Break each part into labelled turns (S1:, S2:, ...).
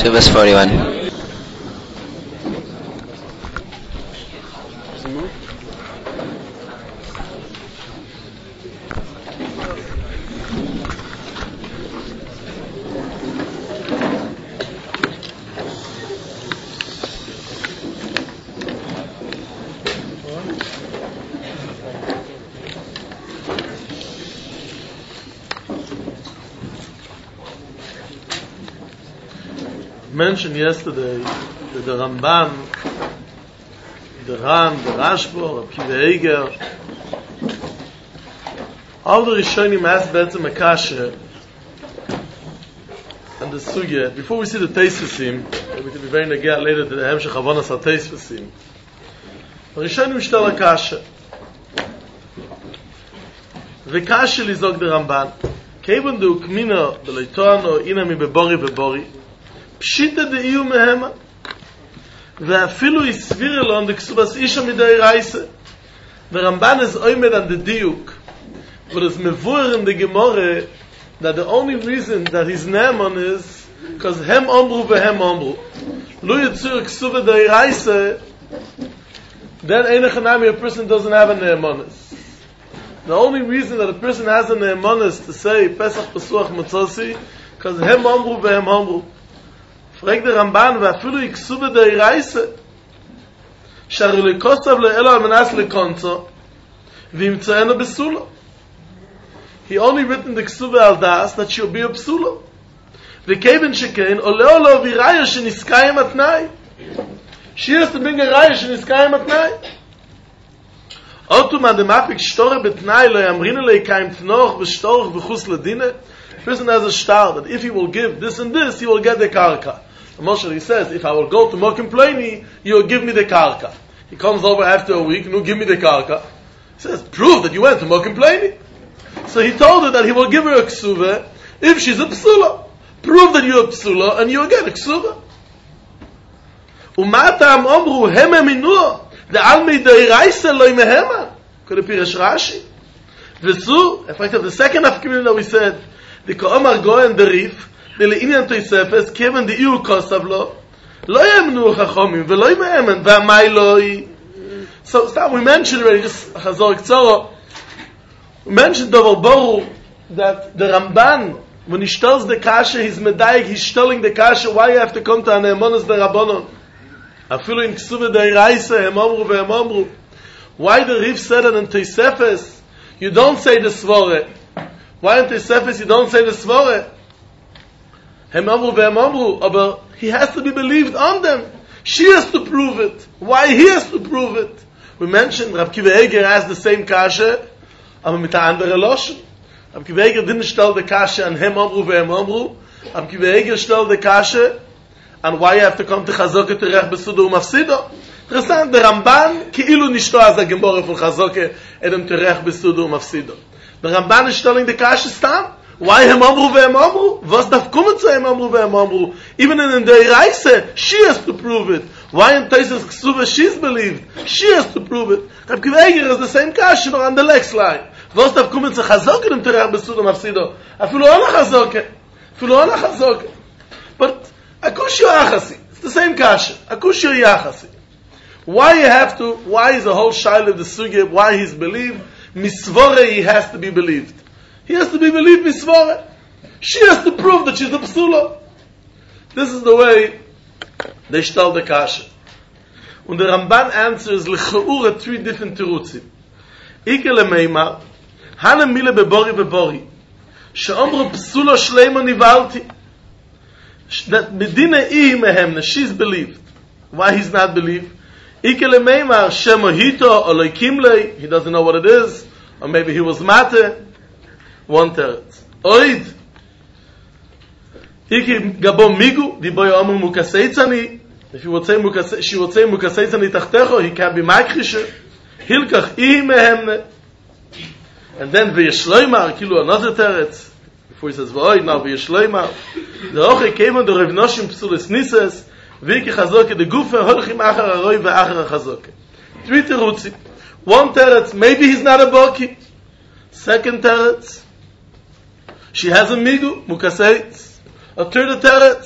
S1: Service 41.
S2: Mentioned yesterday that the Ramban, the Ram, the Rashba, Rabbi Akiva Eiger, all the Rishonim asked Betzim Akasha and the Sugya. Before we see the Teisvasim, we will be very negea later to the Hemshech Havonas HaTeisvasim. The Rishonim shtel Akasha. V'kasha lizog the Ramban. Kevon du kmino b'leitoano inami bebori bebori. פשיטה דאיו מהמה ואפילו הסביר לו דקסובס אישה מדי רייסה ורמב"ן is oimed on the diuk but it's mevuer in the Gemara that the only reason that his ne'eman is because hem omru vehem omru lo yitzur ksuva dei reise then einachanami a person doesn't have a ne'emanis. The only reason that a person has a ne'emanis to say Pesach Pesuach Matzosi because hem omru vehem omru. Fragt der Ramban, ואפילו יקסו בדי רייסה, שהרי לקוסב לאלו על מנס לקונצו, וימצאנו בסולו. He only written the ksuva al das that she'll be a psulo. וכיוון שכן, עולה לו ויראיה שנסקה עם התנאי. She has to bring a raya שנסקה עם התנאי. אותו מהדמאפיק שטורה בתנאי לא יאמרין אלי קיים תנוך ושטורך בחוס לדינה. The person has a star that if he will give this and this, he will get the karka. Moshe, he says, if I will go to Mokim Pleni, you will give me the karka. He comes over after a week, and will give me the karka. He says, prove that you went to Mokim Pleni. So he told her that he will give her a ksuva if she's a psula. Prove that you're a psula, and you will get a ksuva. Umatam omru heme minua, the almei deiraisa loy mehema. Could it be Rashi? V'zu, in fact, the second afternoon that we said, the Ka'omar Goen Derif, the Le'inyan Toisefes, Kevin the Iu Kosav lo, lo yemnu chachomim, v'lo yime'emen, v'amai loi. So, we mentioned already, just Hazor Ktsoro, we mentioned Dover Boru, that the Ramban, when he tells the Kasha, he's medayik, he's telling the Kasha, why you have to come to an Emonos the Rabbanon? Afilu in Ksuva Deiraisa, hem omru vehem omru. Why the Rif said it in Toisefes, you don't say the Svore. Why in Tosefes you don't say the Svore? Hem amru vehem amru, but he has to be believed on them. She has to prove it. Why he has to prove it? We mentioned Rabbi Akiva Eiger has the same kasha, but mit a andere Loshen. Rabbi Akiva Eiger didn't stell the kasha and hem amru vehem amru. Rabbi Akiva Eiger stell the kasha and why you have to come to Chazoke to Rech Besudo Umafsido. Interessant, the Ramban כאילו nishto az a Gemara von Chazoke edem to Rech Besudo Umafsido. The Ramban is telling the Kasha Stam. Why hem amru vehem amru? Was darf kommen zu hem amru vehem amru? Even in the Reise, she has to prove it. Why in Taisus Ksuva she's believed? She has to prove it. Rabbi Akiva Eiger is the same Kasha nor on the next line. Was darf kommen zu Chazoke dem Terech Besudo Mafsido? Afilu ona Chazoke. Afilu ona Chazoke. But Akushio Achasi. It's the same Kasha. Akushio Yachasi. Why is the whole Shaila of the Sugya, why he's believed? Misvore, he has to be believed. He has to be believed, Misvore. She has to prove that she's a psula. This is the way they stell the kasha. And the Ramban answers, L'cheura, three different terutzim. Ike lemeimar, Hana mile bebori bebori, she'omru psula shleima nivalti. That medina ihi mehemna, she's believed. Why he's not believed? Ike lemeimar, shemohito, oloikim lei, he doesn't know what it is, or maybe he was mate, one teretz. Oid, Ike gabo migu, di boy omu mukaseitzani, if she would say mukaseitzani tachtecho, he can be makrishe, hilkach ihi mehemne, and then v'yeshloimar, kilu another teretz, before he says v'oid, now v'yeshloimar, the oche kevan do Rav Noshim psulis nises, Viki chazoke de gufe holchim achar aroi ve'achar chazoke. Three terutzim. One teretz, maybe he's not a boki. Second teretz, she has a migu, mukaseitz. A third teretz,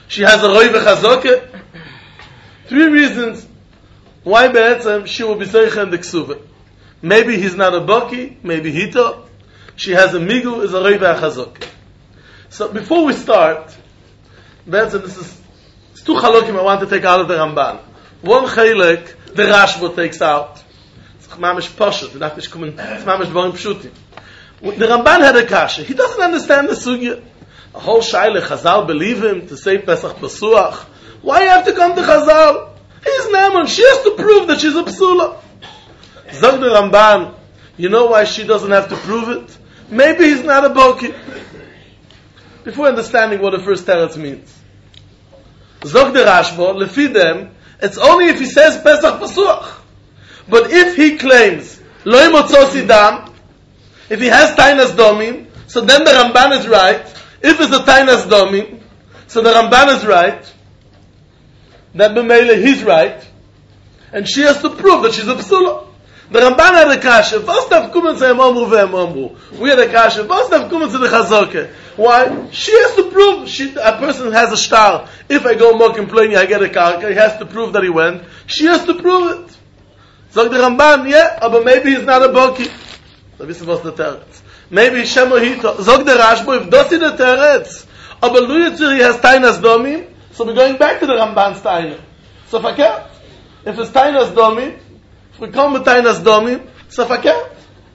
S2: she has a roiv chazoke. 3 reasons why be'etzem she will be zeicha in the ksuva. Maybe he's not a baki, maybe hito. She has a migu, is a roiv chazoke. So before we start, be'etzem this is it's 2 chalokim I want to take out of the Ramban. One chalek the Rashba takes out. It's mamish poshut. It's mamish dvarim pshutim. The Ramban had a kasha. He doesn't understand the sugya. A whole shaila, Chazal believe him to say Pesach Pasuach. Why you have to come to Chazal? He's Naaman. She has to prove that she's a psula. Zog the Ramban, you know why she doesn't have to prove it? Maybe he's not a boki. Before understanding what the first teretz means. Zog the Rashba, lefi them, it's only if he says Pesach Pasuach. But if he claims, Loi Motzosi Dam, if he has Tainas Domim, so then the Ramban is right. If it's a Tainas Domim, so the Ramban is right. Then B'meile he's right. And she has to prove that she's a psula. The Ramban had a kasha. First have come and say Amru ve'Amru. We had a kasha. First have come and say the Chazoke. Why? She has to prove. A person has a star. If I go mock and play, I get a karka. He has to prove that he went. She has to prove it. So the Ramban, yeah, but maybe he's not a boki. So this was the teretz. Maybe Shemo Hito. Zog the Rashba, if das is the teretz, aber Lu Yitzir he has Tainas Domim, so we're going back to the Ramban's Taina. So fakert. If it's Tainas Domim, if we come with Tainas Domim, so fakert.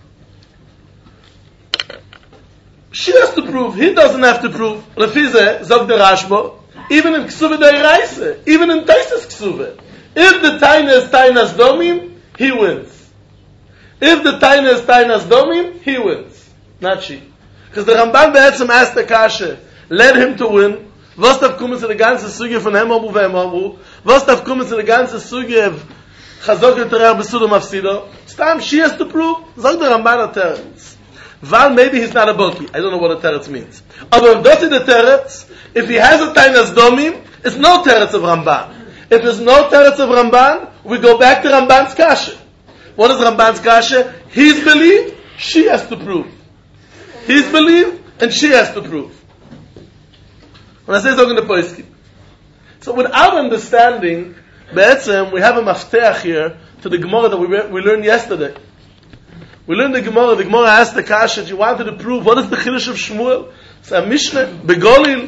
S2: She has to prove, he doesn't have to prove. Lefize, Zog the Rashba, even in Ksuve Deiraise, even in Taises Ksuve. If the Taina is Tainas Domim, he wins. If the Taina is Tainas Domim, he wins. Not she. Because the Ramban be'etzem asked the kasha, led him to win. Was darf kommen zu der ganzen Suge von Hemamru ve'Hemamru? Was darf kommen zu der ganzen Suge of Chazok Yoterach Besudo Mafsido? Stam, she has to prove. Sag the Ramban a teretz. Val, maybe he's not a boki. I don't know what a teretz means. Aber if that's the teretz, if he has a Tainas Domim, it's no teretz of Ramban. If there's no teretz of Ramban, we go back to Ramban's kasha. What is Ramban's kasha? He's believed, she has to prove. He's believed, and she has to prove. When I say so in the Poiskim. So without understanding, be'etzem, we have a mafteach here to the Gemara that we learned yesterday. We learned the Gemara asked the kasha, she wanted to prove, what is the Chidush of Shmuel? So a Mishnah, Begolil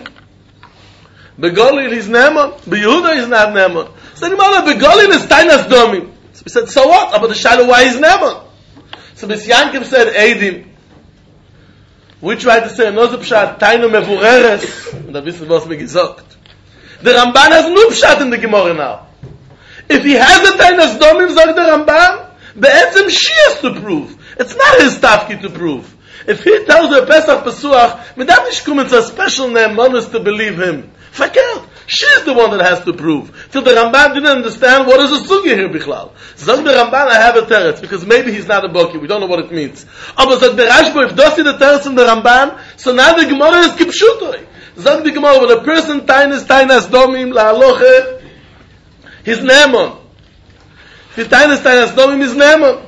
S2: he's Naaman, Beyehuda he's not Naaman. So the Gemara, Begolil is Tainas Domim. So we said, so what? About the Shiloh, why he's Naaman? So Bis Yankiv said, Eidim. We tried to say, no pshat, Tainu Mevureres, and da wissen was mir gesagt. The Ramban has no pshat in the Gemara now. If he has a Tainas Domim, sagt the Ramban, be'etzem she has to prove. It's not his tafki to prove. If he tells her Pesach Pesuach, mit darf nicht kommen zu a special name, monos to believe him. Verkehrt. She's the one that has to prove. Till the Ramban didn't understand what is a sugi here, Bichlal. Zog the Ramban, I have a teretz, because maybe he's not a boki. We don't know what it means. Aber zog the Rashba, if das is the teretz in the Ramban, so now the Gemara is kipshutoi. Zog the Gemara, when a person tainas domim la'aloche, he's Naaman. If he tainas domim, he's Naaman.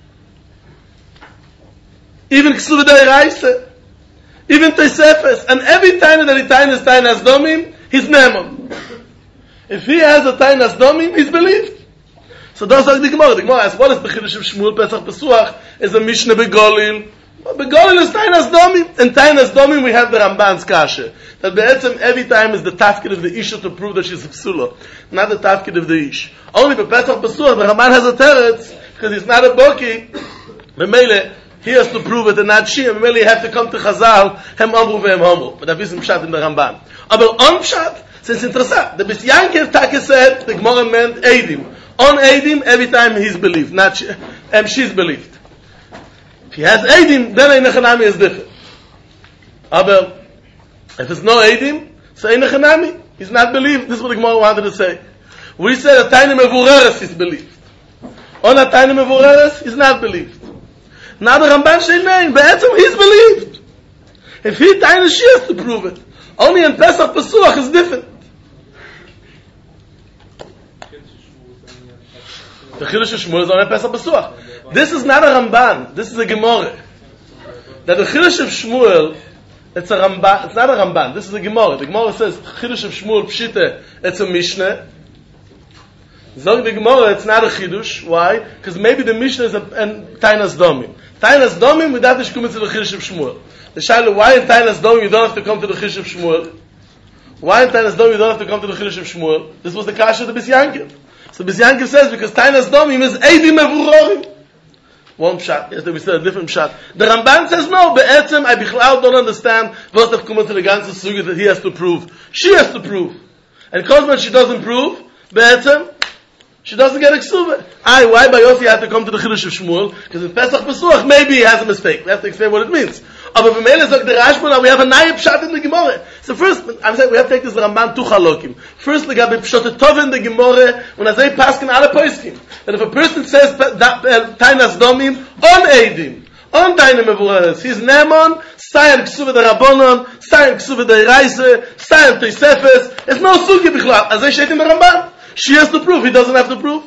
S2: Even Ksuv Deiraise. Even Tosefes. And every time that he tainas domim, he's Naaman. If he has a Tainas Domim, he's believed. So that's like the Gemara. The Gemara asks, what is the Chidush of Shmuel Pesach Pesuach? Is a Mishnah Begolil. Begolil is Tainas Domim. In Tainas Domim we have the Ramban's kasha. That be'etzem every time is the tafkid of the Isha to prove that she's a psula. Not the tafkid of the Ish. Only by Pesach Pesuach, the Ramban has a teretz, because he's not a boki. Memele, he has to prove it and not she. And memele, you have to come to Chazal, Hem Amru ve'Hem Amru. But that is pshat in the Ramban. Aber on pshat, so it's interessant. The Bis Yankiv Taka said, the Gemara meant Eidim. On Eidim, every time he's believed, not she, she's believed. If he has Eidim, then Ein Echanami is different. Aber if it's no Eidim, so Ein Echanami, he's not believed. This is what the Gemara wanted to say. We said a Taina Mevureres is believed. On a Taina Mevureres, he's not believed. Now the Ramban said, no, be'etzem he's believed. If he Taina, she has to prove it. Only in Pesach Pesuach is different. The Chidush of Shmuel is only in Pesach Pesuach. This is not a Ramban. This is a Gemara. That the Chidush of Shmuel It's a Ramban. It's not a Ramban. This is a Gemara. The Gemara says Chidush of Shmuel Pshite. It's a Mishnah. Zog the Gemara. It's not a Chidush. Why? Because maybe the Mishnah is Tainas Domim. Tainas Domim without the Shkumitz of the Chidush of Shmuel. The Shaila, why in Tainas Domim you don't have to come to the Chidush of Shmuel? Why in Tainas Domim you don't have to come to the Chidush of Shmuel? This was the Kasha of the Bis Yankiv. So Bis Yankiv says because Tainas Domim is Eidim Mevurorim. One pshat. Yes, we said a different pshat. The Ramban says no. Be'etzem, I bichlal don't understand what have come to the ganze sugi that he has to prove. She has to prove, and because when she doesn't prove, be'etzem, she doesn't get a ksuva. Why by Yossi had to come to the Chidush of Shmuel? Because in Pesach Pesuach maybe he has a mistake. We have to explain what it means. Aber from Mele sagt der Rashba, we have a naya pshat in the Gemara. So first, I'm saying we have to take this Ramban to Chalokim. First, we got pshat tov in the Gemara when I say paskin alle poskim. That if a person says tainas domim on eidim, on deine mevureres, he's nemon, sayan ksuva de Rabbanon, sayan ksuva de Reise, sayan Tosefes. It's no sugi bichlal. As I said in the Ramban, she has to prove. He doesn't have to prove.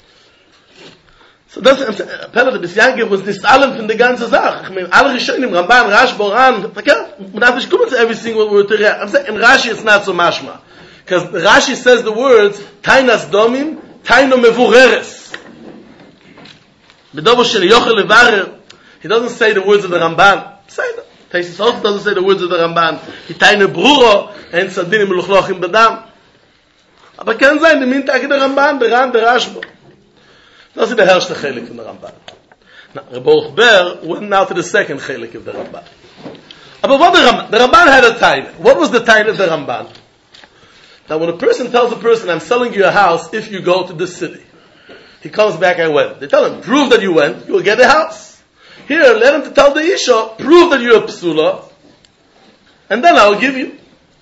S2: So that's Pella the Bis Yankiv was this alam from the ganze Sach. I mean, alle Rishonim, Ramban, Rash, Boran, okay, but not to come to every single word to read. I'm saying in Rashi it's not so mashma. Because Rashi says the words, Tainas Domim, Taino Mevureres. Bedovo shel Yochel Levarer, he doesn't say the words of the Ramban. Say that. Taisus also doesn't say the words of the Ramban. He Taino Bruro, and Sadinim Meluchlochim Badam. Aber kann sein, die Mintag der Ramban, der Ran, der Rashba. Das ist der erste Chelik von der Ramban. Now, Rebbe Ber went now to the second Chelik of the Ramban. But what the Ramban had a time. What was the time of the Ramban? Now, when a person tells a person, I'm selling you a house if you go to this city. He comes back, I went. They tell him, prove that you went, you will get a house. Here, let him to tell the Isha, prove that you're a Psula, and then I'll give you.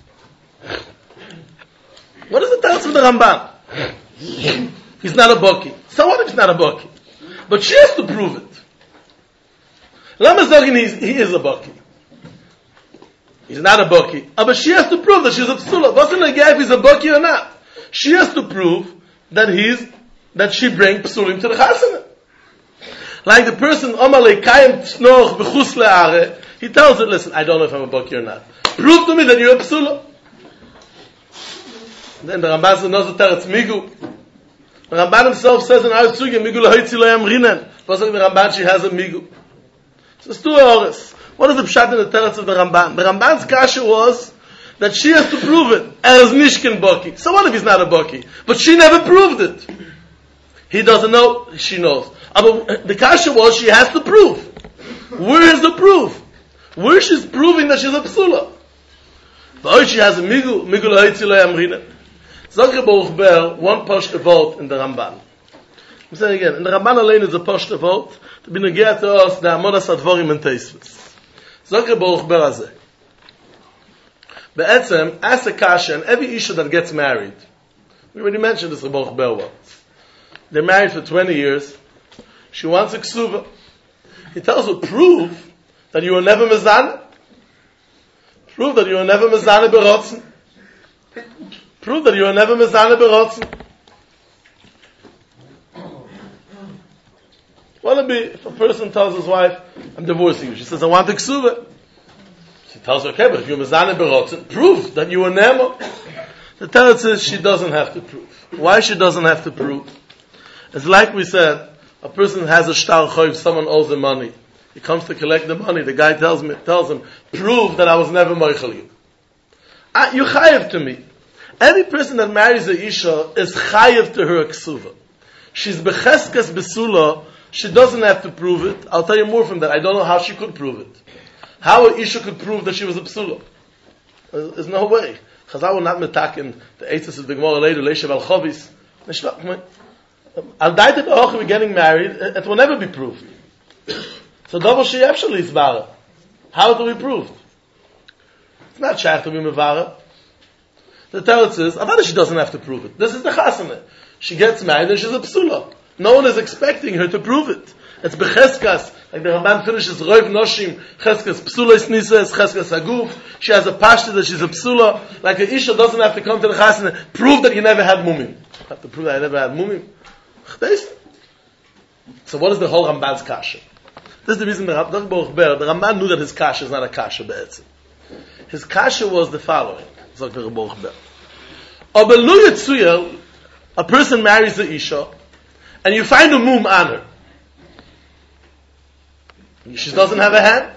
S2: What is the tell of the Ramban? He's not a Baki. So what if he's not a Baki? But she has to prove it. Lama Zogin, he is a Baki. He's not a Baki. But she has to prove that she's a Psula. Wasn't a guy if he's a Baki or not. She has to prove that she brings Psulim to the Chasana. Like the person, Omalei Kayim Tznoch B'chus Le'are, he tells her, listen, I don't know if I'm a Baki or not. Prove to me that you're a Psula. Then the Ramban says, no, it's Migu. The Ramban himself says in our Sugi, Migu L'hoitzi Lo Yam Rinen. But the Ramban, she has a Migu. So it's two hours. What is the pshat in the teretz of the Ramban? The Ramban's kasha was that she has to prove it. As Nishkin Baki. So what if he's not a Baki? But she never proved it. He doesn't know, she knows. But the kasha was she has to prove. Where is the proof? Where she's proving that she's a Psula. But she has a Migu L'hoitzi Lo Yam Rinen. Zogre Baruch Ber, one poshte vote in the Ramban. I'm saying again, in the Ramban alone is a poshte vote, to be negea to us, the Amodas Advorim and Teisvis. Zogre Baruch Ber Azeh. Be'etzem, as a kasha, and every Isha that gets married, we already mentioned this Baruch Ber was. They're married for 20 years, she wants a ksuva. He tells her, prove that you were never mezane. Prove that you were never mezane berotzen. Prove that you are never mezane berotzen. What would be if a person tells his wife, I'm divorcing you? She says, I want the ksuva. She tells her, okay, but if you're mezane berotzen, prove that you are nemo. The teretz says she doesn't have to prove. Why she doesn't have to prove? It's like we said, a person has a shtar choiv, someone owes him money. He comes to collect the money. The guy tells him, prove that I was never moichel you. You chayev to me. Any person that marries a Isha is chayev to her ksuva. She's becheskas besula. She doesn't have to prove it. I'll tell you more from that. I don't know how she could prove it. How a Isha could prove that she was a psula. There's no way. Chazal will not metaken the eitzes of the Gemara later. Leishav al chovis. Al daite ba'och we're getting married. It will never be proved. So double she actually is vara. How do we prove? It's not shaykh to be mevara. The teretz is, Avada she doesn't have to prove it. This is the chasana. She gets married and she's a psula. No one is expecting her to prove it. It's becheskas. Like the Ramban finishes, Roiv Noshim, cheskas psula is nisa, it's cheskas aguf. She has a pashta that she's a psula. Like a isha doesn't have to come to the chasana, prove that you never had mumim. You have to prove that I never had mumim. So what is the whole Ramban's kasha? This is the reason the Ramban knew that his kasha is not a kasha be'etzim. His kasha was the following. A person marries the Isha, and you find a mum on her. She doesn't have a hand.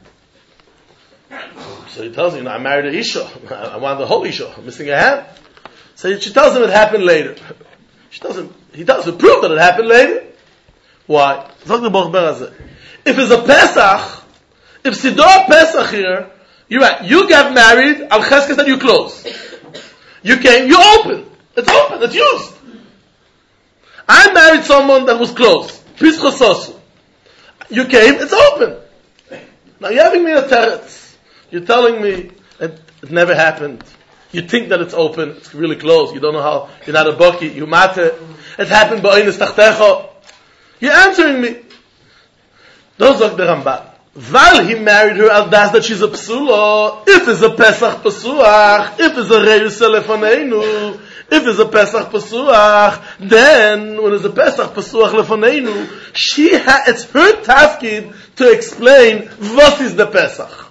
S2: So he tells you, I married a Isha. I want the whole Isha. I'm missing a hand. So she tells him it happened later. He doesn't prove that it happened later. Why? If it's a Pesach, if Sidor Pesach here, you're right. You get married, Al Cheskes, and you close. You came, you open. It's open, it's used. I married someone that was closed. Pischa Sosu. You came, it's open. Now you're having me a teretz. You're telling me it never happened. You think that it's open, it's really closed. You don't know how, you're not a baki, you mate. It happened ba'oines tachtecho. You're answering me. Don't talk the Ramban. While he married her, al das that she's a psula. If it's a Pesach Pesuach, if it's a Reus Lefoneinu, if it's a Pesach Pesuach, then when it's a Pesach Pesuach Lefoneinu, it's her tafkid to explain what is the Pesach.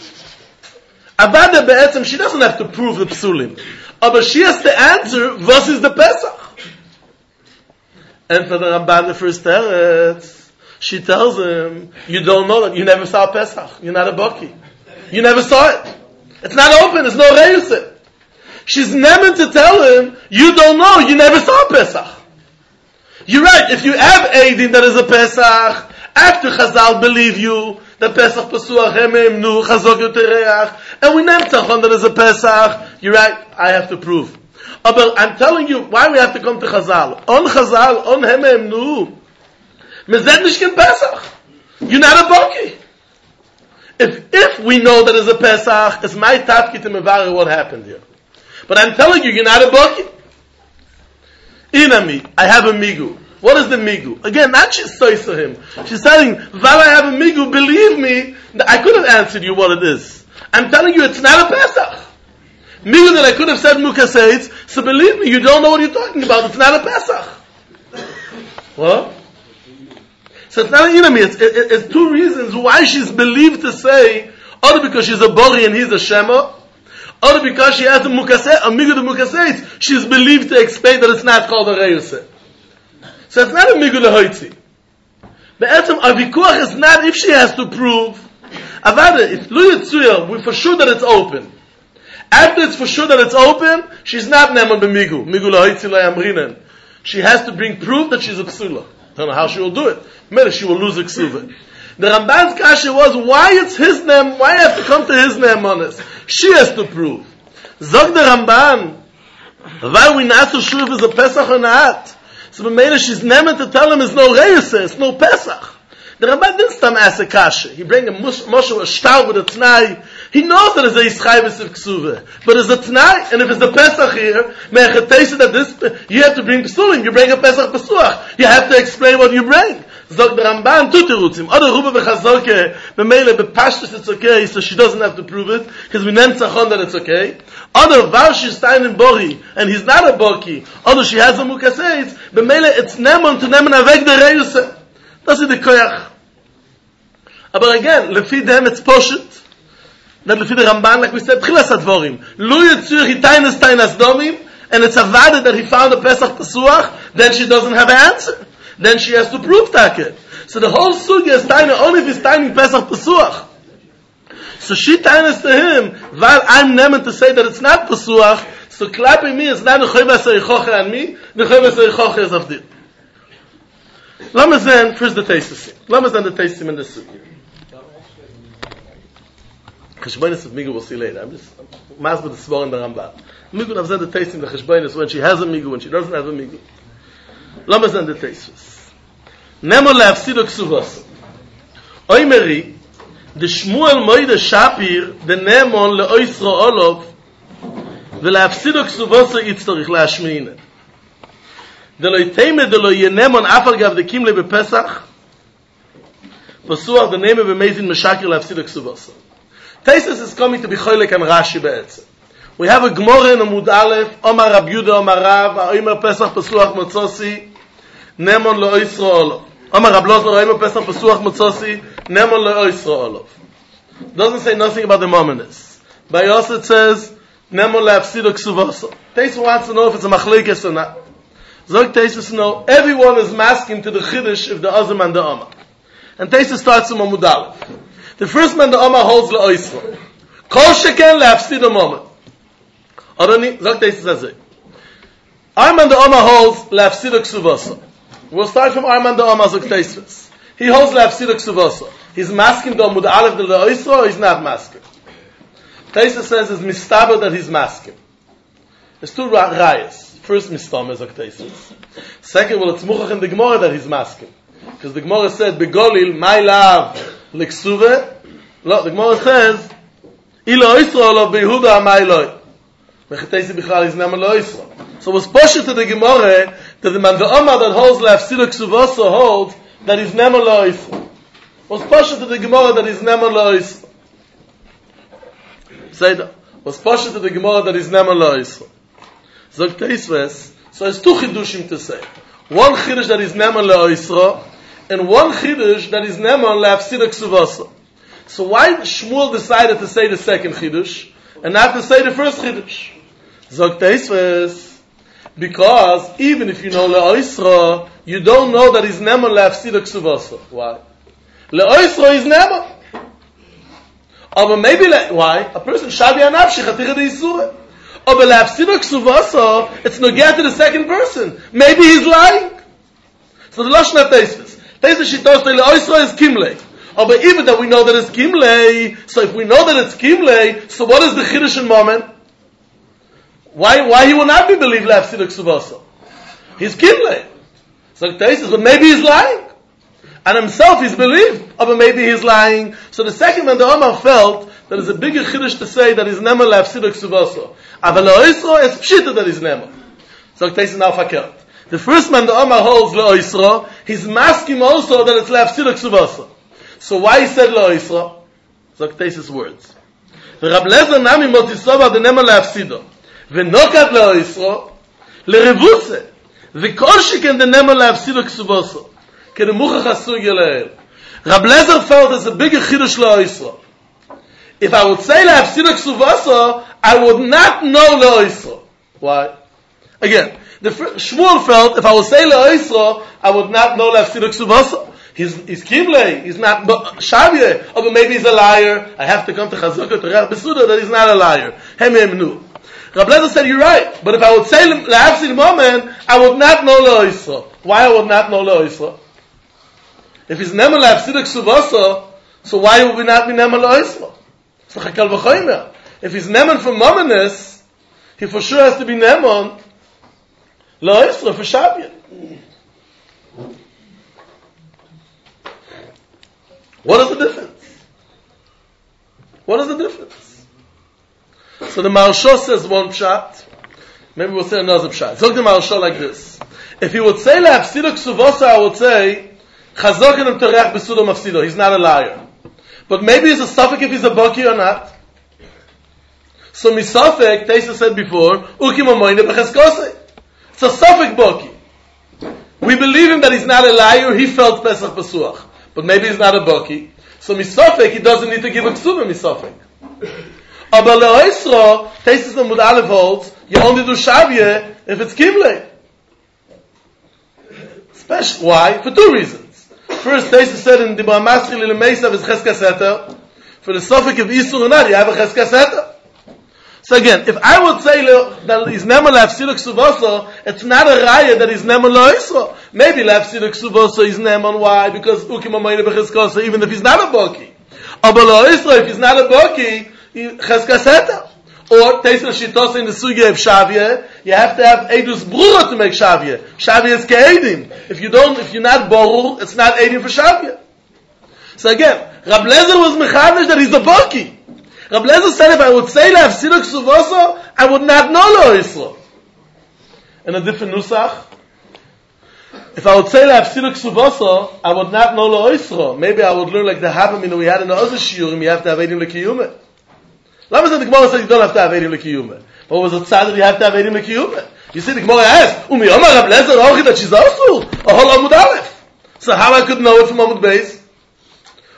S2: Avada be'etzem, she doesn't have to prove the psulim, but she has to answer what is the Pesach. And for the Ramban, the first teretz, she tells him, you don't know that, you never saw Pesach, you're not a baki. You never saw it. It's not open, there's no reyuset. She's never to tell him, you don't know, you never saw Pesach. You're right, if you have Eidin that is a Pesach, after Chazal believe you, that Pesach Pesuach Hemem Nu, Chazok Yotereach, and we never tell that is a Pesach, you're right, I have to prove. But I'm telling you, why we have to come to Chazal? On Chazal, on Hemem Nu, Mezendishkin Pesach. You're not a baki. If we know that it's a Pesach, it's my tafki to mevareh what happened here. But I'm telling you, you're not a baki. Inami, I have a migu. What is the migu? Again, not she's saying to him. She's telling, while I have a migu, believe me, I could have answered you what it is. I'm telling you, it's not a Pesach. Migu that I could have said mukaseitz, so believe me, you don't know what you're talking about. It's not a Pesach. What? So it's not an enemy. It's two reasons why she's believed to say, either because she's a bori and he's a shema, or because she has a mukaseh, a migu de mukaseh, she's believed to explain that it's not called a reyuseh. So it's not a migu de hoitzi. Be'etzem, our vikuach is not if she has to prove. Avada, if lu yitzuya, we're for sure that it's open. After it's for sure that it's open, she's not neman b'migu. Migu le hoitzi lo yamrinen. She has to bring proof that she's a psula. I don't know how she will do it. Maybe she will lose a ksuva. The Ramban's kasha was, why it's his name, why I have to come to his name on this? She has to prove. Zog the Ramban, why we not so sure if it's a Pesach or not? So maybe she's never to tell him it's no Reyuseh, it's no Pesach. The Ramban didn't stam ask a kasha. He bring a Moshe a shtar with a t'nai. He knows that it's a Yischaybis of ksuva. But it's a t'nai, and if it's a Pesach here, that this, you have to bring Pesulim. You bring a Pesach Pesuach. You have to explain what you bring. Zog the Ramban two terutzim. Other Ruba v'chazoke, b'meile b'pashtus it's okay, so she doesn't have to prove it, because we nem tzachon that it's okay. Other Varshi stein in Bori, and he's not a Boki. Other she has a Mukaseitz, b'meile it's nemon to nemen avek the Reyuseh. That's the koyach. But again, lefi them it's poshut. That lefi the Ramban, like we said, tchilas advorim. Lu yitzur hitainas tainas domim, and it's a vada that he found a Pesach Pesuach, then she doesn't have an answer. Then she has to prove taket. So the whole sugya is tiny only if he's tiny Pesach Pesuach. So she tines to him, while I'm nemen to say that it's not Pesuach, so clapping me is not nechoy v'aserichoche on me, nechoy v'aserichoche is of dir. Lamazan, first the tasting. Lamazan the tasting in the sugya. Cheshbonis of Migu we'll see later. I'm just masbid the svor in the Ramban. Migu Lamazan the tasting the Cheshbonis when she has a Migu, when she doesn't have a Migu. Lamazan the tasting. Nemo le'afsido ksuvos. Oimeri, the Shmuel Moide Shapir, the Nemon le'oisro olov, ve'le'afsido ksuvos yitztorich le'ashmeine. De lo yiteme de lo yenemon afal gav de kimle bePesach, Pesuach the name of amazing Meshakir le'afsido ksuvos. Taisus is coming to be choylek and Rashi be'etzem. We have a Gemara in Amud Aleph, Omar Rab Yudah, Omar Rav, Omer Pesach Pesuach Motzosi, Nemon le'oisro olov. Omar Rab Lozor, Omer Pesach Pesuach Motzosi, Nemon le'oisro olov. Doesn't say nothing about the Mominus. By us it says, Nemo le'afsido ksuvasa. Taisus wants to know if it's a machlekes or not. Zog Taisus no, everyone is masking to the chiddush if the azim and the amma. And Taisus starts from Amud Aleph. The first man the amma holds le'oisra. Kol sheken le'afsido moment. Adoni, Zog Taisus says it. Arman the amma holds le'afsido ksuvasa. We'll start from Arman the amma, Zog Taisus. He holds le'afsido ksuvasa. He's masking the Amud Aleph the le'oisra, or he's not masking? Taisus says it's mistaber that he's masking. There's two rayas. First mistam is Taisus. Second, well, it's muchach in the Gemara that he's masking. Because the Gemara said, Begolil, my love, l'ksuve. No, the Gemara says, Ilo Yisro, lo behuda my loy. Mechatesi bichal is nema lo Yisro. So it was pushed to the Gemara that the man the Omar that holds le'afsido ksuvoso holds that he's nema lo Yisro. It was pushed to the Gemara that he's nema lo Yisro. Say that. Was pushed to the Gemara that he's nema lo Yisro. Zog Taisus, so there's two chidushim to say. One chidush that is nema lo Yisro, and one chidush that is nema le'afsido ksuvasa. So why Shmuel decided to say the second chidush and not to say the first chidush? Zog Taisus, because even if you know lo Yisro, you don't know that he's nema le'afsido ksuvasa. Why? Lo Yisro is nema. But maybe why? A person shabi anavshi chaticha de yisura. But le'afsido ksuvasa, it's nogea to the second person. Maybe he's lying. So the lashon of Taisus. Taisus shitos le Yisro is kimlei. But even that we know that it's kimlei, so if we know that it's kimlei, so what is the chiddush in moment? Why he will not be believed le'afsido ksuvasa? He's kimlei. So Taisus, but maybe he's lying. And himself he's believed, but maybe he's lying. So the second man, the Omar felt that it's a bigger chiddush to say that he's nema le'afsido ksuvasa. But lo Yisro is pshita that he's nema. So Taisus now fakert. The first man, the Omar holds lo Yisro, he's masking also that it's le'afsido ksuvasa. So why he said lo Yisro? So Taisus words. The Rab Lezer nami motisova the nema le'afsido. V'nokat lo Yisro, l'revuse. V'kol shiken the nema le'afsido ksuvasa. Rab Lezer felt there's a bigger chiddush lo Yisro. If I would say le'afsido ksuvasa, I would not know lo Yisro. Why? Again, Shmuel felt if I would say lo Yisro, I would not know le'afsido ksuvasa. He's kimlei, he's not shavye, but maybe he's a liar. I have to come to Chazukah to Rech Besuda that he's not a liar. Rab Lezer said, you're right, but if I would say le'afsido moment, I would not know lo Yisro. Why I would not know lo Yisro? If he's nema le'afsido ksuvasa, so why would we not be nema lo Yisro? So chakal v'choymer. If he's neman for mominus, he for sure has to be neman lo Yisro for shabbat. What is the difference? What is the difference? So the Maharsha says one pshat. Maybe we'll say another pshat. Look the Maharsha like this. If he would say le'afsido ksuvasa, I would say Chazokin to Rech Besudo Mafsido. He's not a liar. But maybe it's a suffix if he's a baki or not. So misafek, Taisus said before, Ukim Amoyne B'cheskosei. It's a suffix baki. We believe him that he's not a liar. He felt Pesach Pesuach. But maybe he's not a baki. So misafek, he doesn't need to give a ksuva misafek. Aber le'oisro, Taisus and Amud Aleph holds, you only do shavye if it's kimlei. Why? For two reasons. First, Taisus said in the Ba'amasri L'Lemeisav is Cheskas Heter. For the suffix of Isur or not, you have a Cheskas Heter. So again, if I would say that he's nema le'afsido ksuvasa, it's not a raya that he's nema lo Yisro. Maybe le'afsido ksuvasa is nema. Why? Because ukim amayne b'cheskosa, even if he's not a baki. Aber lo Yisro, if he's not a baki, Cheskas Heter. Or Taisus Shitos in the sugya of Shavye, you have to have Eidus Brura to make Shavye. Shavye is Ke'edim. If you're not Borur, it's not Eidim for Shavye. So again, Rab Lezer was Mechadish that he's a Baki. Rab Lezer said if I would say le'afsido ksuvasa, I would not know lo Yisro. In a different nusach, if I would say le'afsido ksuvasa, I would not know lo Yisro. Maybe I would learn like the Habamina we had in the other shiurim, you have to have Eidim L'Kiyumeh. Lama said the Gemara said you don't have to have Eidim L'Kiyumeh. What was the tzad that you have to have Eidim L'Kiyumeh? You see the Gemara asked, Umi Omar Rab Lezer Hochi that she's also a whole Amud Aleph. So how I could know it from Amud Beis?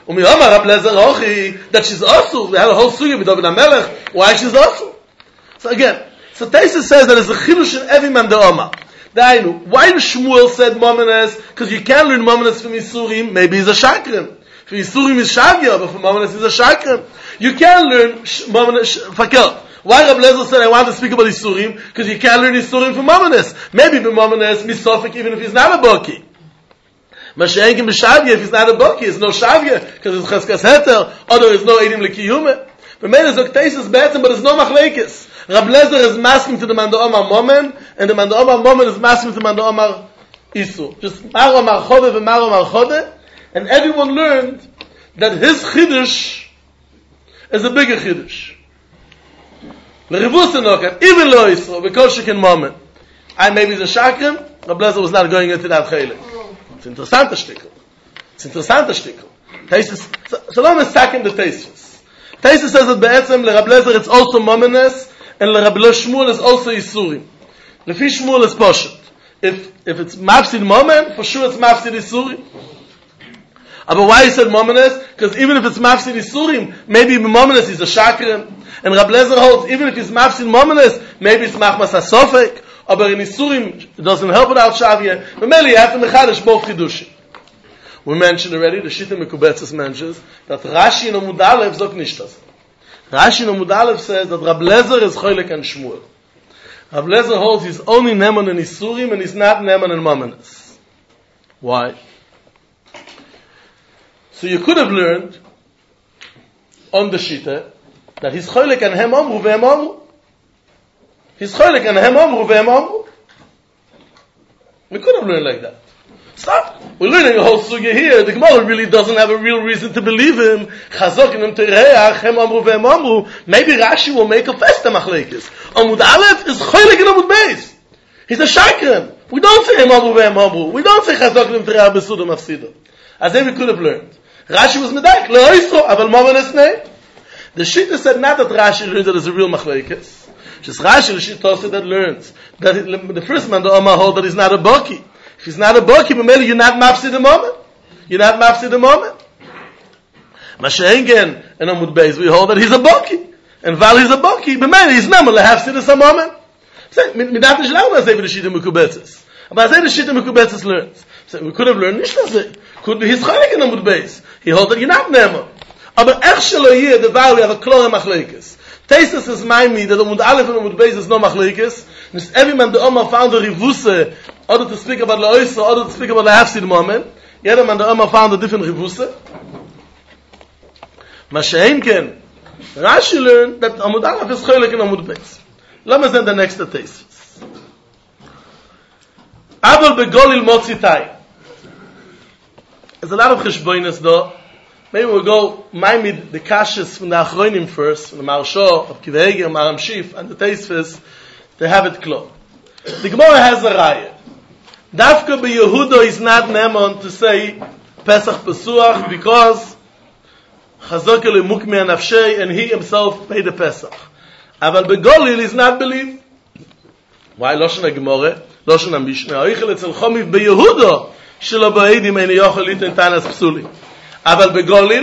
S2: Mi Omar Rab Lezer Ochi, that she's also, we had a whole sugya with David HaMelech, why she's also. So again, so Taisa says that there's a chidush in every man the Omar. Why Shmuel said Momenes? Because you can't learn Momenes from Yisurim, maybe he's a Shakran. For Yisurim is Shavya, but for Momenes he's a Shakran. You can't learn Momenes, Fakir. Why Rab Lezer said I want to speak about Yisurim? Because you can't learn Yisurim from Momenes. Maybe by Momenes, Misofik, even if he's not a Boki. Mashenkim b'Shavya, if he's not a Boki, it's no Shavya, because it's Cheskas Heter, or there is no Eidim L'Kiyume. But Mele Zokteis is better, but there's no Machlekes. Rab Lezer is masking to the man the Omar Momen, and the man the Omar Momen is masking to the man the Omar Isu. Just Mar Omar Chode and Mar Omar Chode, and everyone learned that his Chiddush is a bigger Chiddush. L'Rivus Enokat, even Lo Yisro, because she can Momen. Maybe he's a Shakrim, Rab Lezer was not going into that Chaylik. It's interessanter Shtikel. So let me second the Taisus. Taisus says that Be'etzem LeRab Lezer it's also Momenes, and LeRab Shmuel is also Yisurim. Lefi Shmuel is Poshet. If it's Mafsid Momen, for sure it's Mafsid Yisurim. But why he said Momenes? Because even if it's Mafsid Yisurim, maybe Momenes is a Shakrim. And Rab Lezer holds, even if it's Mafsid Momenes, maybe it's Machmas HaSofek. But in Yisurim, it doesn't help without Shavya. But mainly you have to mechadish both Chidushim. We mentioned already, the Shita Mekubetzes mentions, that Rashi in Amud Aleph zok nishtas. Rashi in Amud Aleph says that Rab Lezer is Choylek and Shmuel. Rab Lezer holds he's only Neman in Yisurim and he's not Neman in Momenes. Why? So you could have learned on the Shita that he's Choylek and Hem Amru Ve'em Amru. He's Choylek and Hem Amru Ve'em Amru. We could have learned like that. Stop. We're learning a whole sugya here. The Gemara really doesn't have a real reason to believe him. Chazok in Tereach, Hem Amru Ve'em Amru. Maybe Rashi will make a festa machlekes. Amud Aleph is Choylek in Amud Beis. He's a Shakran. We don't say Hem Amru Ve'em Amru. We don't say Chazok in Tereach Besuda Mafsida. As then we could have learned. Rashi was medaik. Le'oisro, aval Momenes nei. The Shita said not that Rashi learns that it's a real machlekes. Just Rashi, the Shita that learns that the first man, the Omar, hold that he's not a Boki. If he's not a Boki, but maybe you're not mafsid the moment. Mashengen and Amud Beis, we hold that he's a Boki. And while he's a Boki, but maybe he's not going to have the moment. Midat Nishlam, I say the Shita Mekubetzes. But I say the Shita Mekubetzes learns. So we could have learned Nishtazeh. Could be his Chayek in Amud Beis. He holds that you're not Nema. But actually here, the vow we have a Klor Machlekes. Taisus is me that Amud Aleph and Amud Beis is no Machlekes. Because every man the Omar found a Rivuse, order to speak about La'oisa, order to speak about La'afsid Moment. Yet man the Omar found a different Rivuse. Mashenken, Rashi learned that Amud Aleph is Choylek in Amud Beis. Let me send the next Taisus. Abel begolil motzitai. There's a lot of cheshboinus though. Maybe we'll go Maimid the Kashas from the Achronim first, from the Maharsha of Kivheger, Maram Shif, and the Teisfes. They have it close. The Gemara has a raya. Dafka be Yehuda is not Nemon to say Pesach Pesuach because Chazok ele Mukmi Anafshei and he himself paid the Pesach. Aval begolil is not believed. Why Loshen HaGemara? Loshen HaMishnah. Oichel etzel Chomiv be Yehuda shelo ba'edim ein yochel iten tanas psulim. Aval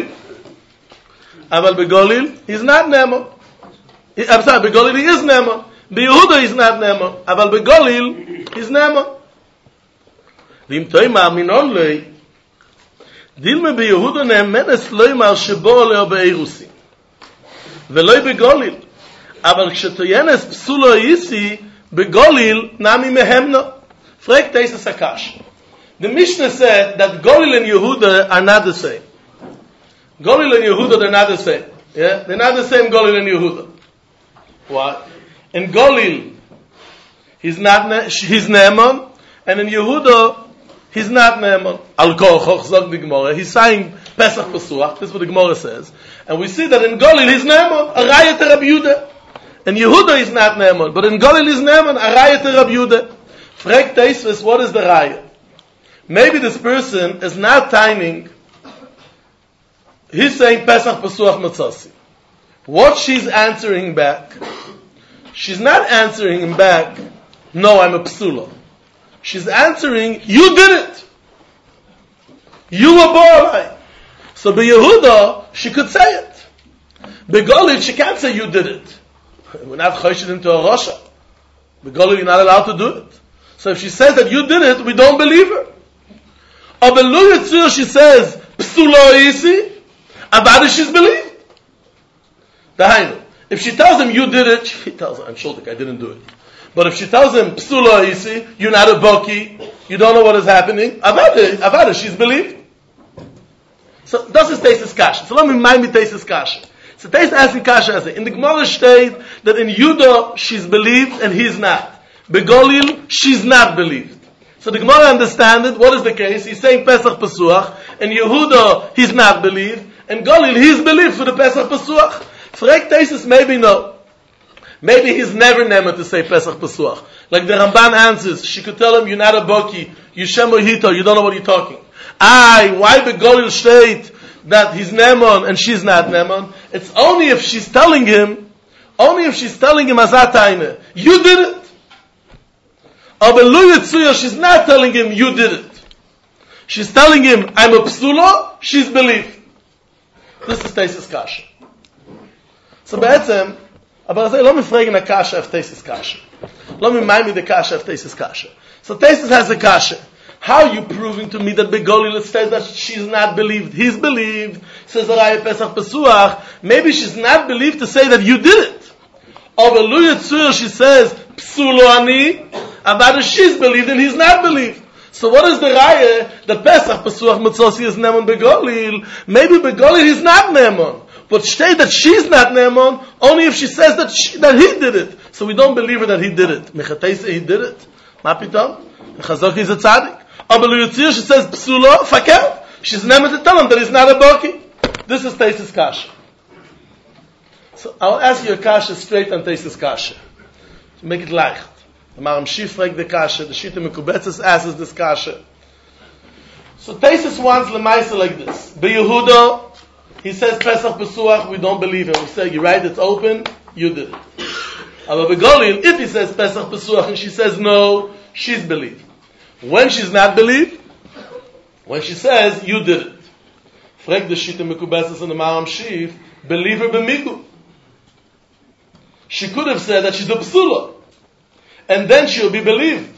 S2: begolil, he's not Nemo. I'm sorry, begolil he is Nemo. Beyehuda is not Nemo. Aval begolil, he's Nemo. Lim toima minon lei. Dilme beyehuda ne'emenes loimar shebo leo be'erusi. Veloi begolil. Aval kshetoyenes psulo yisi, begolil nami mehemno. Frek Teisus Akash. The Mishnah said that Golil and Yehuda are not the same. Golil and Yehuda, they're not the same. Yeah? They're not the same Golil and Yehuda. Why? In Golil, he's Ne'eman, and in Yehuda, he's not Ne'eman. Al-Kochoch, Zog the Gemara. He's saying Pesach Pesuach. This is what the Gemara says. And we see that in Golil, he's Ne'eman. Arayat Rabbi Yehuda. In Yehuda, he's not Ne'eman. But in Golil, he's Ne'eman. Arayat Rabbi Yehuda. Frek Teisves, what is the Raya? Maybe this person is not timing. He's saying Pesach Pesuach Matzasi. What she's answering back, she's not answering him back, no, I'm a psula. She's answering, you did it. You were born. So by Yehuda, she could say it. By Golil, she can't say you did it. We're not choshed into a Rasha. By Golil, you're not allowed to do it. So if she says that you did it, we don't believe her. Or by Lu Yitzir, she says, Psulo Isi, Avada, she's believed. Dahainu. If she tells him you did it, she tells him, I'm sure I didn't do it. But if she tells him, Psulo Isi, you're not a Boki, you don't know what is happening, Avada, she's believed. So das ist Teises Kasha. So let me mind me Teises Kasha. So Teises asking Kasha, in the Gemara state that in Yudah she's believed and he's not. Begolil, she's not believed. So the Gemara understands what is the case. He's saying Pesach Pesuach, and Yehuda he's not believed, and Golil he's believed for the Pesach Pesuach. Frek Teises, maybe no. Maybe he's never never to say Pesach Pesuach. Like the Ramban answers, she could tell him, you're not a Boki, you Shemo Hito, you don't know what you're talking. Why the Golil state that he's Nemon and she's not Nemon? It's only if she's telling him Azatayne, you did it. But Lu Yitzuya, she's not telling him, you did it. She's telling him, I'm a Psulo, she's believed. This is Teises Kasha. So בעצם, אבל זה לא מפרג na Kasha of Teises Kasha. לא ממיים me the Kasha of Teises Kasha. So Teises has a Kasha. How are you proving to me that Begolil says that she's not believed? He's believed. Says Araya Pesach Pesuach. Maybe she's not believed to say that you did it. Over Lu Yitzur, she says, Psulo ani, about she's believed and he's not believed. So what is the Raya that Pesach Pesuach Mitzosi is Nemon Begolil? Maybe Begolil is not Nemon. But state that she's not Nemon only if she says that he did it. So we don't believe her that he did it. Mechateise he did it. Ma pitom? Chazaki is a tzaddik. Aber Lu Yitzir, she says Psulo, Fakel. She's never to tell him that he's not a Boki. This is Teises Kasha. So I'll ask you a Kasha straight on Teises Kasha. To make it leicht. The Maram Shif fragt the Kasha, the Shita Mekubetzes asks this Kasha. So Teises wants Lemaisa like this. Be Yehuda, he says Pesach Pesuach, we don't believe him. We say, you're right, it's open, you did it. Aber Begolil, if he says Pesach Pesuach and she says no, she's believed. When she's not believed, when she says, you did it. Frag the Shita Mekubetzes and the Maram Shif, believe her b'migu. She could have said that she's a Psula. And then she'll be believed.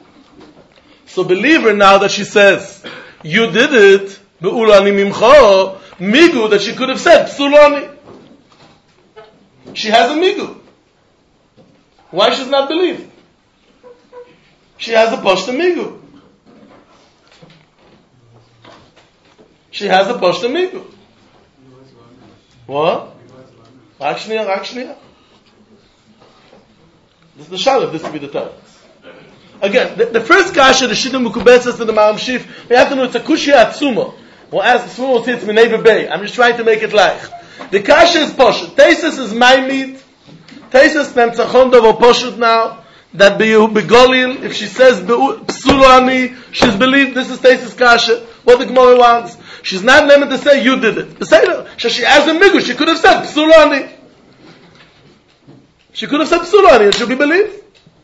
S2: So believe her now that she says, you did it, be'ulani mimcho, migu, that she could have said, Psulani. She has a migu. Why she's not believed? She has a Pashta migu. She has a Pashta migu. What? Rak shniya. This is the Shalom, this will be the time. Again, the first Kasha, the Shita Mekubetzes and the Maram Shif, we have to know it's a Kushya Atzuma. We'll ask the Tzuma, we'll say it's Minei Bebei. I'm just trying to make it like. The Kasha is Poshut. Teises is Maimid. Teises Nemtzachondo or Poshut now. That Begolil, if she says Psulo ani, she's believed. This is Teises Kasha. What the Gemara wants. She's not limited to say you did it. She has a migu. She could have said Psulo ani. She could have said Psulo ani and she'll be believed.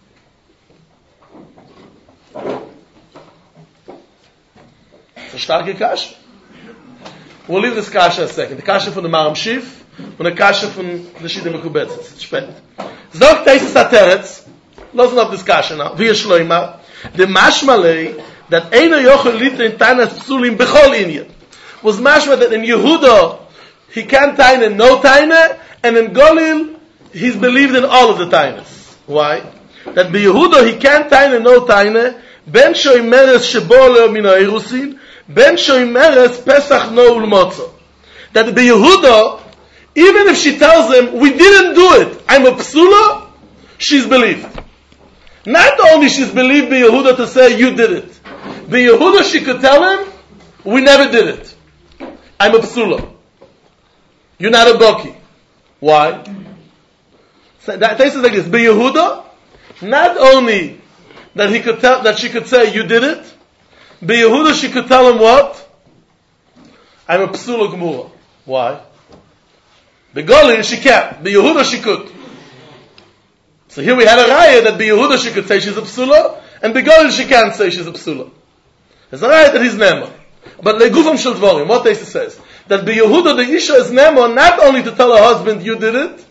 S2: It's a starke Kasha. We'll leave this Kasha a second. The Kasha from the Maram Shif and the Kasha from the Shita Mekubetzes. It's spät. Zog Teises HaTeretz. Listen up this Kasha now. Via Shloima. The Mashmalei that Eino Yochel Lita in Tainas Psulim Bechol Inyan. Was mashma that in Yehuda he can't taina no taina, and in Golil he's believed in all of the tainas. Why? That by Yehuda he can't taina no taina, ben shoy meres shebole min ha'erusin, ben shoy meres pesach no ulmotzo. That by Yehuda, even if she tells him we didn't do it, I'm a psula, she's believed. Not only she's believed by Yehuda to say you did it, by Yehuda she could tell him we never did it. I'm a psula. You're not a boki. Why? So that takes it like this. By Yehuda, not only that he could tell, that she could say you did it, by Yehuda she could tell him what? I'm a psula gemura. Why? By Golin she can't. By Yehuda she could. So here we had a raya that by Yehuda she could say she's a psula, and by Golin she can't say she's a psula. There's a raya that he's nema. But legufam shel dvarim, what Tesis says? that by Yehuda the Isha is Nemon not only to tell her husband you did it,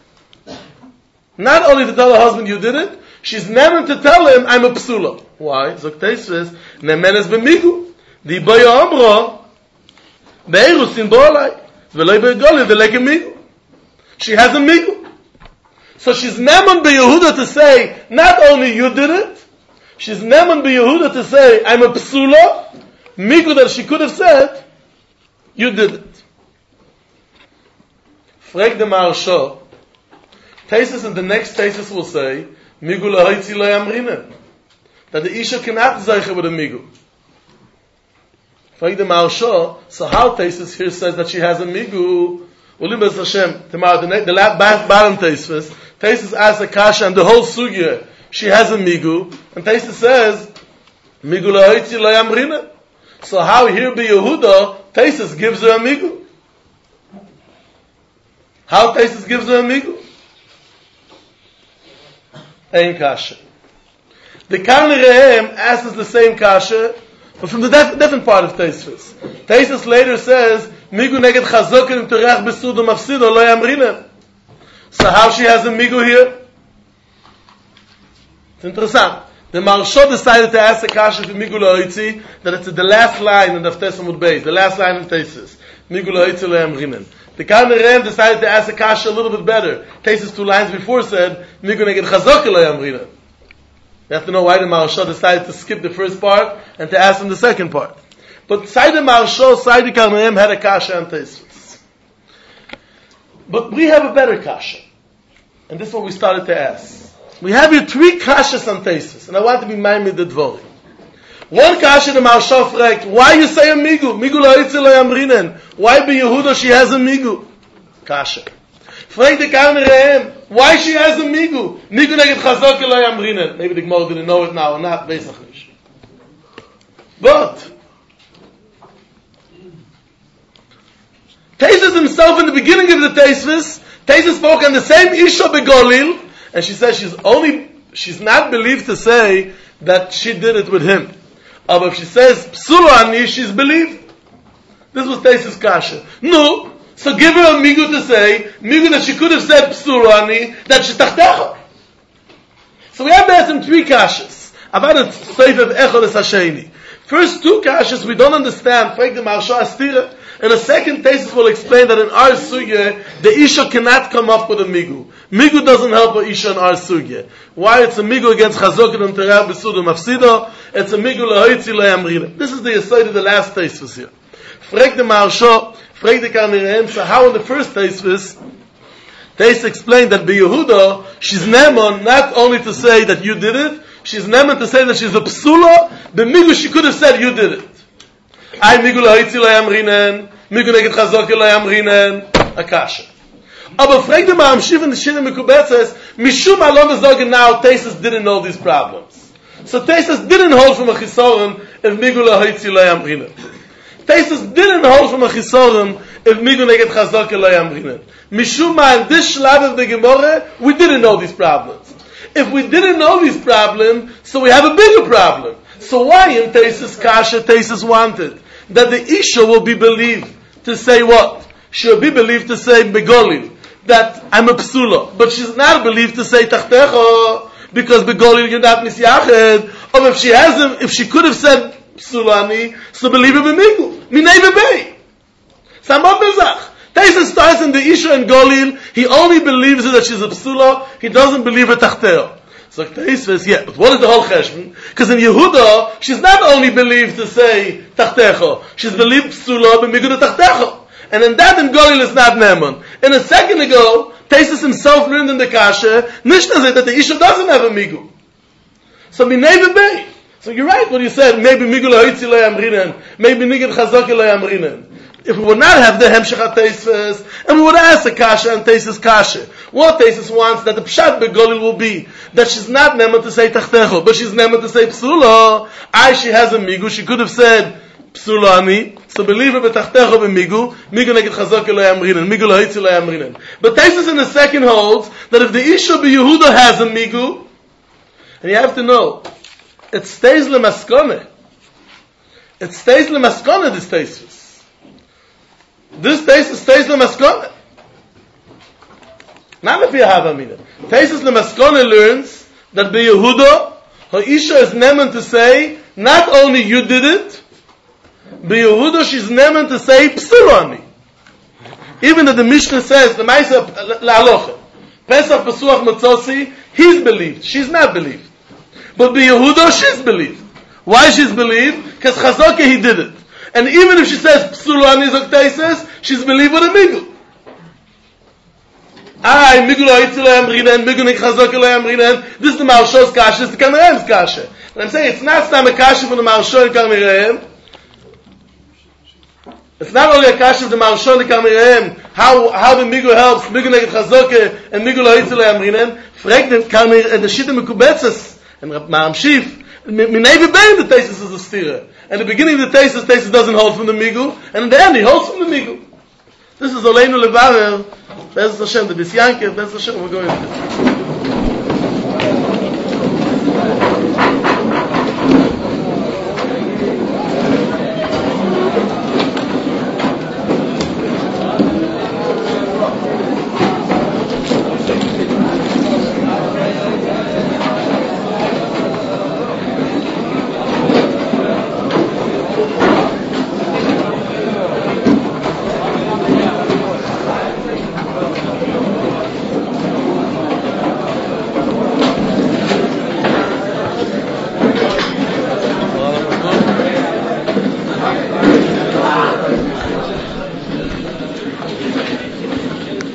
S2: she's Nemon to tell him I'm a psula. Why? Zok Teisves, Nemenes b'migu. Di boya omro, be'erus in bo'alai, v'loi be'goli v'leke migu. She has a migu. So she's Nemon by Yehuda to say, not only you did it, she's Nemon by Yehuda to say, I'm a psula, migu that she could have said, you did it. Frag the Maharsha, Tesis in the next Tesis will say, migu lahaitzi lo yamrinen. That the Isha cannot zeiche with a migu. Frag the Maharsha, so how Tesis here says that she has a migu, Ulim Bez Hashem, tomorrow, the bottom Tesis asks a kasha and the whole sugya, she has a migu, and Tesis says, migu lahaitzi lo yamrinen. So how here by Yehuda, Tesis gives her a migu? How Tesis gives her a migu? Ein kasha. The Karni Rehem asks the same kasha, but from the different part of Tesis. Tesis later says, migu neged chazokin terach besudo mafsido lo yamrinen. So how she has a migu here? It's interesting. The Maharsha decided to ask the kasha for migu lahoitzi, that it's the last line in the Tesamud Beis, the last line of Tesis. Migu lahoitzi lo yamrinen. The Karni Rehem decided to ask the kasha a little bit better. Tesis 2 lines before said, migu neged chazokin lo yamrinen. You have to know why the Maharsha decided to skip the first part and to ask him the second part. But side the Maharsha, side the Karni Rehem had a kasha and Tesis. But we have a better kasha. And this is what we started to ask. We have here 3 kashas on Tesis, and I want to be minded the dvorim. One kasha the Maharsha fragt, why you say a migu? Migu lahoitzi lo yamrinen. Why by Yehuda she has a migu? Kasha. Fragt the Karni Rehem, why she has a migu? Migu neged chazok lo yamrinen. Maybe the Gemara didn't know it now or not, Beis Achnish. But Tesis himself in the beginning of the Tesis spoke on the same Isha begolil, and she says she's not believed to say that she did it with him. But if she says psula ani, she's believed. This was Tesis kasha. No, so give her a migu to say migu that she could have said psula ani, that she's tachtecha. So we have there some 3 kashas about a seif of echad es hasheni. First 2 kashas we don't understand. Frag the Maharsha astira. And the second Tesis will explain that in our sugya, the Isha cannot come up with a migu. Migu doesn't help a Isha in our sugya. Why? It's a migu against chazokin and terah besudo mafsido. It's a migu lahoitzi lo yamrinen. This is the aside of the last Tesis here. Frag the Maharsha, frag the Karni Rehem, so how in the first Tesis explained that by Yehuda, she's nemon not only to say that you did it, she's nemon to say that she's a psula, the migu she could have said you did it. I migu lahoitzi lo yamrinen, migu neged chazoki lo yamrinen, akasha. Aber frag the Mahamshiv in the Shina Mekubetzes, mishum alon zogen now, Tesis didn't know these problems. So Tesis didn't hold from a chisoron if migu lahoitzi lo yamrinen. Tesis didn't hold from a chisoron if migu neged chazoki lo yamrinen. Mishum in this shlab of the Gemara, we didn't know these problems. If we didn't know these problems, so we have a bigger problem. So why in Tesis kasha Tesis wanted that the Isha will be believed to say what? She'll be believed to say begolil, that I'm a psula, but she's not believed to say tachtecha, because begolil you're not misyached. Or if she could have said psulani, so believe it b'migu, minei b'bei. Samot bezach. Tesis starts in the Isha and Golil, he only believes her that she's a psula, he doesn't believe her tachtecha. So Tesis says, yeah, but what is the whole cheshbon? Because in Yehuda, she's not only believed to say tachtecha, she's believed psula b'migu tachtecha. And in that in Golil is not Neman. And a second ago, Tesis himself learned in the kasha, Mishnah said that the Isha doesn't have a migu. So minei b'bei. So you're right when you said, maybe migu lahoitzi lo yamrinen, maybe niged chazoki lo yamrinen. If we would not have the hemshech Tesis, and we would ask the kasha and Tesis kasha, what Tesis wants that the pshat begolil will be that she's not neman to say tachtecha, but she's neman to say psula. She has a migu. She could have said psula ani. So believe her betachtecha b'migu. Migu neged chazoki lo yamrinen. Migu lahoitzi lo yamrinen. But Tesis in the second holds that if the Isha b'Yehuda has a migu, and you have to know, it stays lemaskone. It stays lemaskone, this Tesis. This Taisus stays the Maskona. Not if you have Amina. Taisus the Maskona learns that by Yehuda, her Isha is nemen to say, not only you did it, by Yehuda she's nemen to say, Psulani. Even that the Mishnah says, the Maisa La'alocha, Pesach Pesuach Matzosi, he's believed, she's not believed. But by Yehuda, she's believed. Why she's believed? Because Chazaka, he did it. And even if she says, Psulani Zoktaises, she's believed with a Migul. Migul Ha'itzu Amrinen, Migul Nik Chazaka Amrinen, this is the Maharsho's Kasha, this is the Karmirehem's Kasha. And I'm saying, it's not Stam a Kasha from the Maharsho and Karmirehem. It's not only a Kasha of the Maharsho and Karmirehem, how the Migul helps, Migul Nik Chazaka and Migul Ha'itzu Amrinen, fragt the Shita Mekubetzes, and Maharam Shif, Minei V'bein the Taisus is a stira. And the beginning of the Taisus doesn't hold from the Migul, and in the end he holds from the Migul. This is Oleinu Levarer, Bez Hashem, the Bisyanke, Bez Hashem, we're going to this.